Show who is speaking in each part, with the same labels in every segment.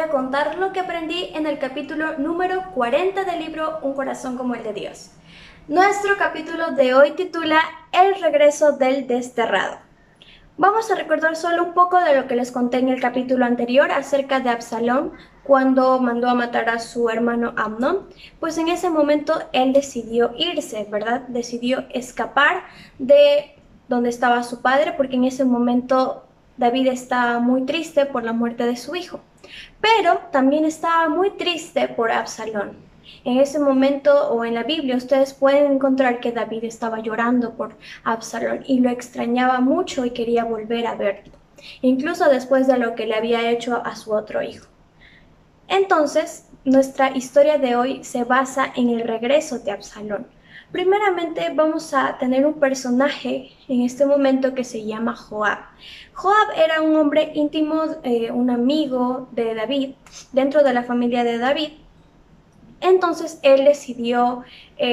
Speaker 1: a contar lo que aprendí en el capítulo número 40 del libro Un corazón como el de Dios. Nuestro capítulo de hoy titula El regreso del desterrado. Vamos a recordar solo un poco de lo que les conté en el capítulo anterior acerca de Absalón cuando mandó a matar a su hermano Amnón. Pues en ese momento él decidió irse, ¿verdad? Decidió escapar de donde estaba su padre, porque en ese momento David estaba muy triste por la muerte de su hijo, pero también estaba muy triste por Absalón. En ese momento o en la Biblia ustedes pueden encontrar que David estaba llorando por Absalón y lo extrañaba mucho y quería volver a verlo, incluso después de lo que le había hecho a su otro hijo. Entonces, nuestra historia de hoy se basa en el regreso de Absalón. Primeramente vamos a tener un personaje en este momento que se llama Joab. Joab era un hombre íntimo, un amigo de David, dentro de la familia de David. Entonces él decidió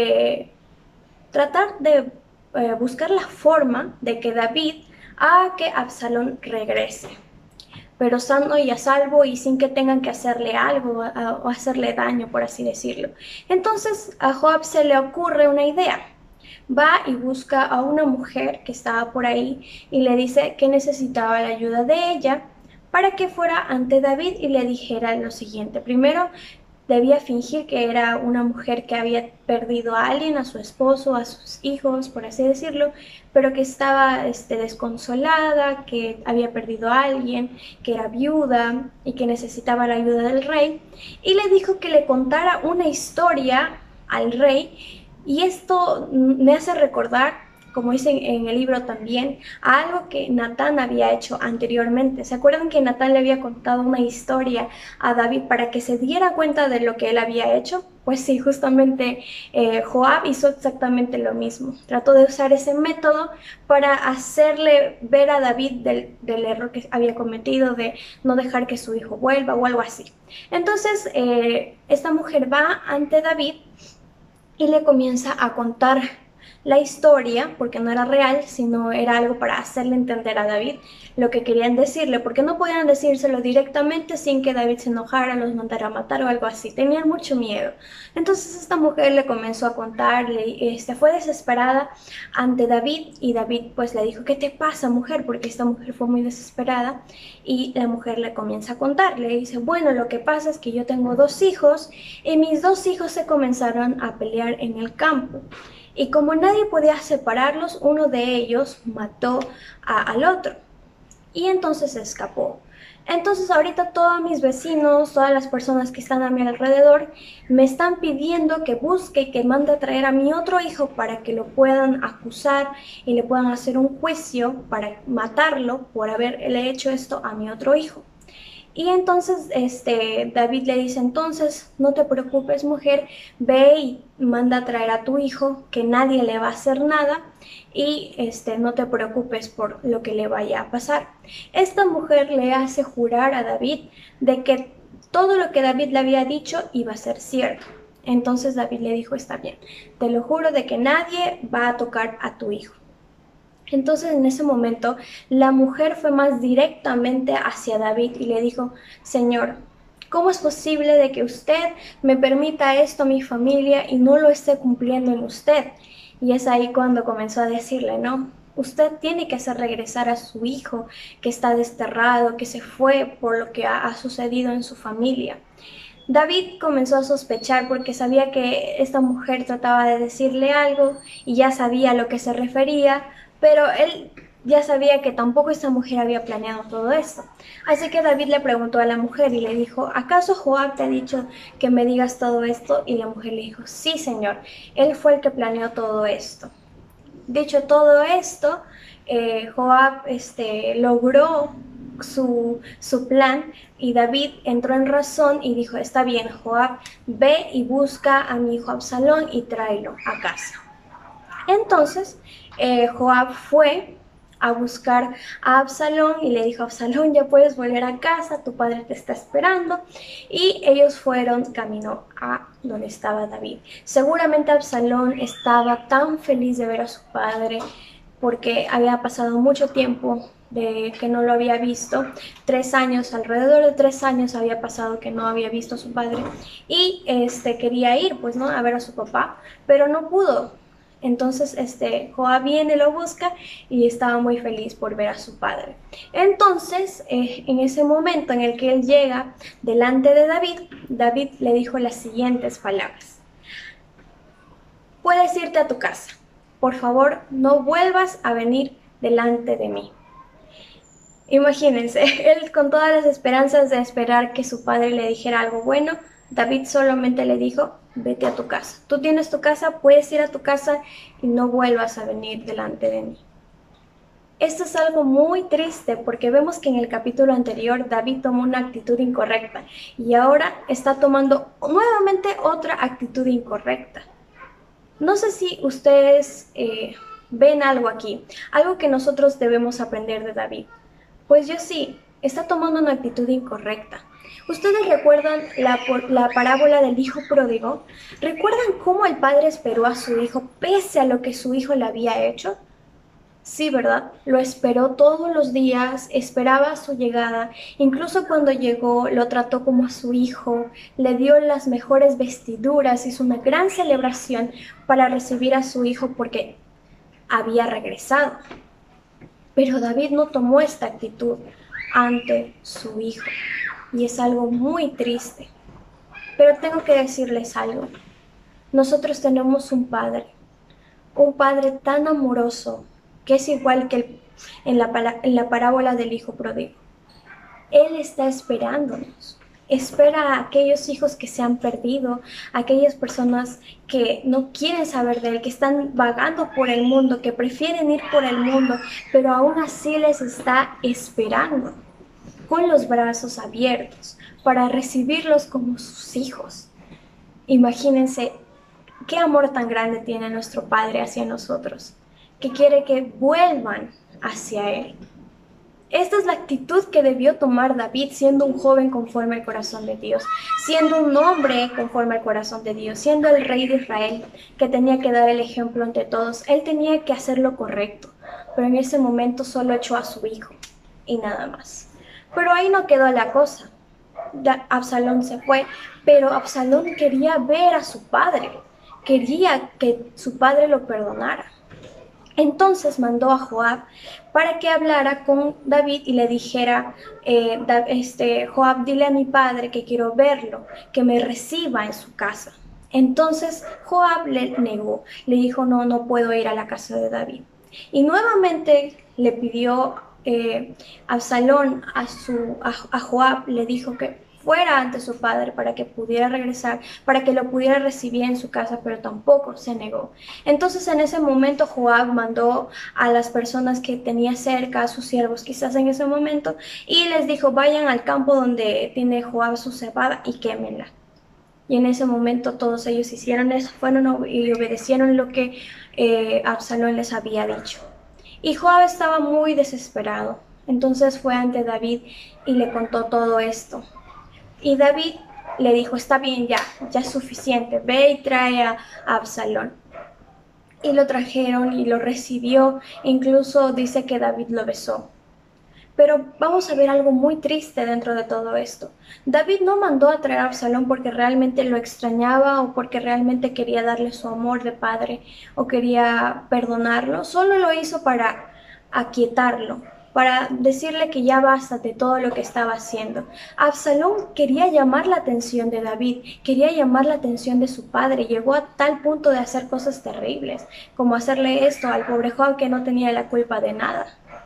Speaker 1: tratar de buscar la forma de que David haga que Absalón regrese, pero sano y a salvo y sin que tengan que hacerle algo o hacerle daño, por así decirlo. Entonces a Joab se le ocurre una idea. Va y busca a una mujer que estaba por ahí y le dice que necesitaba la ayuda de ella para que fuera ante David y le dijera lo siguiente. Primero, debía fingir que era una mujer que había perdido a alguien, a su esposo, a sus hijos, por así decirlo, pero que estaba desconsolada, que había perdido a alguien, que era viuda y que necesitaba la ayuda del rey. Y le dijo que le contara una historia al rey, y esto me hace recordar, como dicen en el libro también, a algo que Natán había hecho anteriormente. ¿Se acuerdan que Natán le había contado una historia a David para que se diera cuenta de lo que él había hecho? Pues sí, justamente Joab hizo exactamente lo mismo. Trató de usar ese método para hacerle ver a David del error que había cometido, de no dejar que su hijo vuelva o algo así. Entonces, esta mujer va ante David y le comienza a contar la historia, porque no era real, sino era algo para hacerle entender a David lo que querían decirle, porque no podían decírselo directamente sin que David se enojara, los mandara a matar o algo así. Tenían mucho miedo. Entonces esta mujer le comenzó a contarle, fue desesperada ante David, y David pues le dijo: ¿qué te pasa, mujer? Porque esta mujer fue muy desesperada, y la mujer le comienza a contar, le dice: bueno, lo que pasa es que yo tengo 2 hijos y mis 2 hijos se comenzaron a pelear en el campo. Y como nadie podía separarlos, uno de ellos mató al otro. Y entonces se escapó. Entonces ahorita todos mis vecinos, todas las personas que están a mi alrededor, me están pidiendo que busque y que mande a traer a mi otro hijo para que lo puedan acusar y le puedan hacer un juicio para matarlo por haberle hecho esto a mi otro hijo. Y entonces David le dice: entonces no te preocupes, mujer, ve y manda a traer a tu hijo, que nadie le va a hacer nada, y no te preocupes por lo que le vaya a pasar. Esta mujer le hace jurar a David de que todo lo que David le había dicho iba a ser cierto. Entonces David le dijo: está bien, te lo juro de que nadie va a tocar a tu hijo. Entonces en ese momento la mujer fue más directamente hacia David y le dijo: Señor, ¿cómo es posible de que usted me permita esto a mi familia y no lo esté cumpliendo en usted? Y es ahí cuando comenzó a decirle: no, usted tiene que hacer regresar a su hijo que está desterrado, que se fue por lo que ha sucedido en su familia. David comenzó a sospechar porque sabía que esta mujer trataba de decirle algo y ya sabía a lo que se refería, pero él ya sabía que tampoco esta mujer había planeado todo esto. Así que David le preguntó a la mujer y le dijo: ¿acaso Joab te ha dicho que me digas todo esto? Y la mujer le dijo: sí, señor, él fue el que planeó todo esto. Dicho todo esto, Joab logró su plan, y David entró en razón y dijo: está bien, Joab, ve y busca a mi hijo Absalón y tráelo a casa. Entonces Joab fue a buscar a Absalón y le dijo: Absalón, ya puedes volver a casa, tu padre te está esperando. Y ellos fueron camino a donde estaba David. Seguramente Absalón estaba tan feliz de ver a su padre, porque había pasado mucho tiempo de que no lo había visto. 3 años, alrededor de 3 años había pasado que no había visto a su padre y quería ir, pues, ¿no? A ver a su papá, pero no pudo. Entonces, Joab viene, lo busca y estaba muy feliz por ver a su padre. Entonces, en ese momento en el que él llega delante de David, David le dijo las siguientes palabras: puedes irte a tu casa. Por favor, no vuelvas a venir delante de mí. Imagínense, él con todas las esperanzas de esperar que su padre le dijera algo bueno, David solamente le dijo: vete a tu casa. Tú tienes tu casa, puedes ir a tu casa y no vuelvas a venir delante de mí. Esto es algo muy triste porque vemos que en el capítulo anterior David tomó una actitud incorrecta y ahora está tomando nuevamente otra actitud incorrecta. No sé si ustedes ven algo aquí, algo que nosotros debemos aprender de David. Pues yo sí, está tomando una actitud incorrecta. ¿Ustedes recuerdan la parábola del hijo pródigo? ¿Recuerdan cómo el padre esperó a su hijo pese a lo que su hijo le había hecho? Sí, ¿verdad? Lo esperó todos los días, esperaba su llegada, incluso cuando llegó lo trató como a su hijo, le dio las mejores vestiduras, hizo una gran celebración para recibir a su hijo porque había regresado. Pero David no tomó esta actitud ante su hijo y es algo muy triste. Pero tengo que decirles algo. Nosotros tenemos un padre tan amoroso que es igual que en la parábola del hijo pródigo. Él está esperándonos. Espera a aquellos hijos que se han perdido, a aquellas personas que no quieren saber de él, que están vagando por el mundo, que prefieren ir por el mundo, pero aún así les está esperando con los brazos abiertos para recibirlos como sus hijos. Imagínense qué amor tan grande tiene nuestro Padre hacia nosotros, que quiere que vuelvan hacia Él. Esta es la actitud que debió tomar David siendo un joven conforme al corazón de Dios, siendo un hombre conforme al corazón de Dios, siendo el rey de Israel, que tenía que dar el ejemplo ante todos. Él tenía que hacer lo correcto, pero en ese momento solo echó a su hijo y nada más. Pero ahí no quedó la cosa. Absalón se fue, pero Absalón quería ver a su padre, quería que su padre lo perdonara. Entonces mandó a Joab para que hablara con David y le dijera: Joab, dile a mi padre que quiero verlo, que me reciba en su casa. Entonces Joab le negó, le dijo: no, no puedo ir a la casa de David. Y nuevamente le pidió Absalón a Joab, le dijo que fuera ante su padre para que pudiera regresar, para que lo pudiera recibir en su casa, pero tampoco se negó. Entonces en ese momento Joab mandó a las personas que tenía cerca, a sus siervos quizás en ese momento, y les dijo: vayan al campo donde tiene Joab su cebada y quémenla. Y en ese momento todos ellos hicieron eso, fueron y obedecieron lo que Absalón les había dicho. Y Joab estaba muy desesperado. Entonces fue ante David y le contó todo esto. Y David le dijo: está bien, ya es suficiente, ve y trae a Absalón. Y lo trajeron y lo recibió, incluso dice que David lo besó. Pero vamos a ver algo muy triste dentro de todo esto. David no mandó a traer a Absalón porque realmente lo extrañaba o porque realmente quería darle su amor de padre o quería perdonarlo. Solo lo hizo para aquietarlo, para decirle que ya basta de todo lo que estaba haciendo. Absalón quería llamar la atención de David, quería llamar la atención de su padre. Llegó a tal punto de hacer cosas terribles, como hacerle esto al pobre Joab, que no tenía la culpa de nada.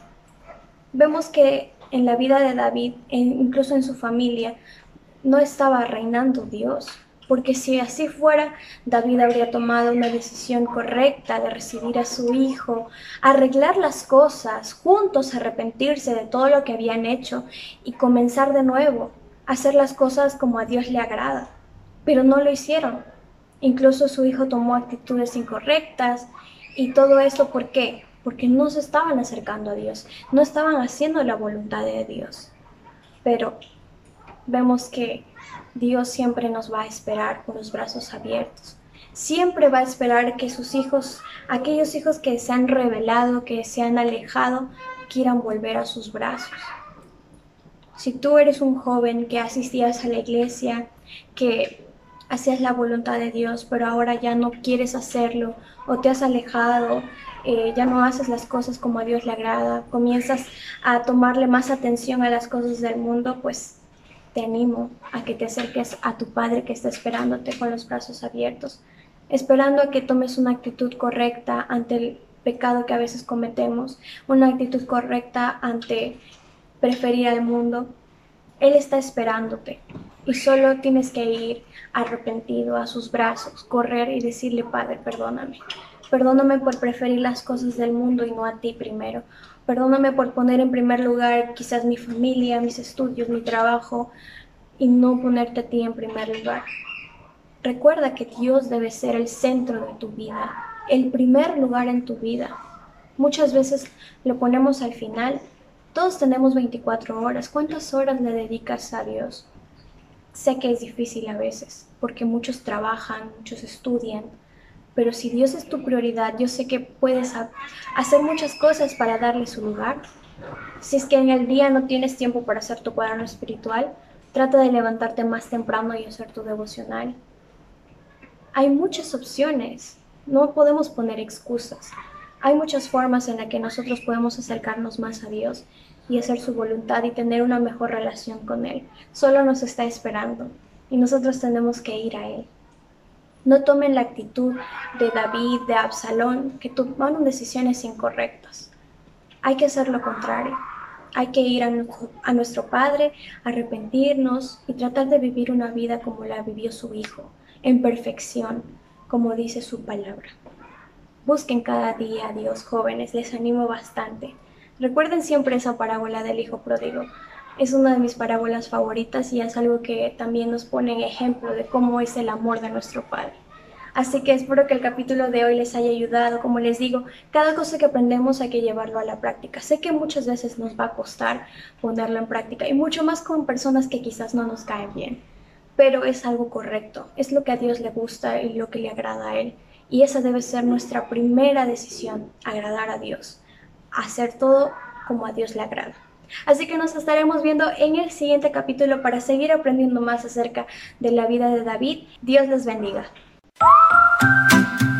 Speaker 1: Vemos que en la vida de David, incluso en su familia, no estaba reinando Dios, porque si así fuera, David habría tomado una decisión correcta de recibir a su hijo, arreglar las cosas, juntos arrepentirse de todo lo que habían hecho y comenzar de nuevo, hacer las cosas como a Dios le agrada. Pero no lo hicieron. Incluso su hijo tomó actitudes incorrectas y todo esto, ¿por qué? Porque no se estaban acercando a Dios, no estaban haciendo la voluntad de Dios. Pero vemos que Dios siempre nos va a esperar con los brazos abiertos. Siempre va a esperar que sus hijos, aquellos hijos que se han rebelado, que se han alejado, quieran volver a sus brazos. Si tú eres un joven que asistías a la iglesia, que hacías la voluntad de Dios, pero ahora ya no quieres hacerlo o te has alejado, ya no haces las cosas como a Dios le agrada, comienzas a tomarle más atención a las cosas del mundo, pues te animo a que te acerques a tu Padre que está esperándote con los brazos abiertos, esperando a que tomes una actitud correcta ante el pecado que a veces cometemos, una actitud correcta ante preferir al mundo. Él está esperándote y solo tienes que ir arrepentido a sus brazos, correr y decirle: Padre, perdóname. Perdóname por preferir las cosas del mundo y no a ti primero. Perdóname por poner en primer lugar quizás mi familia, mis estudios, mi trabajo y no ponerte a ti en primer lugar. Recuerda que Dios debe ser el centro de tu vida, el primer lugar en tu vida. Muchas veces lo ponemos al final. Todos tenemos 24 horas. ¿Cuántas horas le dedicas a Dios? Sé que es difícil a veces, porque muchos trabajan, muchos estudian, pero si Dios es tu prioridad, yo sé que puedes hacer muchas cosas para darle su lugar. Si es que en el día no tienes tiempo para hacer tu cuaderno espiritual, trata de levantarte más temprano y hacer tu devocional. Hay muchas opciones, no podemos poner excusas. Hay muchas formas en las que nosotros podemos acercarnos más a Dios y hacer su voluntad y tener una mejor relación con Él. Solo nos está esperando y nosotros tenemos que ir a Él. No tomen la actitud de David, de Absalón, que tomaron decisiones incorrectas. Hay que hacer lo contrario. Hay que ir a nuestro Padre, arrepentirnos y tratar de vivir una vida como la vivió su Hijo, en perfección, como dice su palabra. Busquen cada día a Dios, jóvenes, les animo bastante. Recuerden siempre esa parábola del Hijo Pródigo. Es una de mis parábolas favoritas y es algo que también nos pone en ejemplo de cómo es el amor de nuestro Padre. Así que espero que el capítulo de hoy les haya ayudado. Como les digo, cada cosa que aprendemos hay que llevarlo a la práctica. Sé que muchas veces nos va a costar ponerlo en práctica y mucho más con personas que quizás no nos caen bien, pero es algo correcto, es lo que a Dios le gusta y lo que le agrada a Él. Y esa debe ser nuestra primera decisión, agradar a Dios, hacer todo como a Dios le agrada. Así que nos estaremos viendo en el siguiente capítulo para seguir aprendiendo más acerca de la vida de David. Dios les bendiga.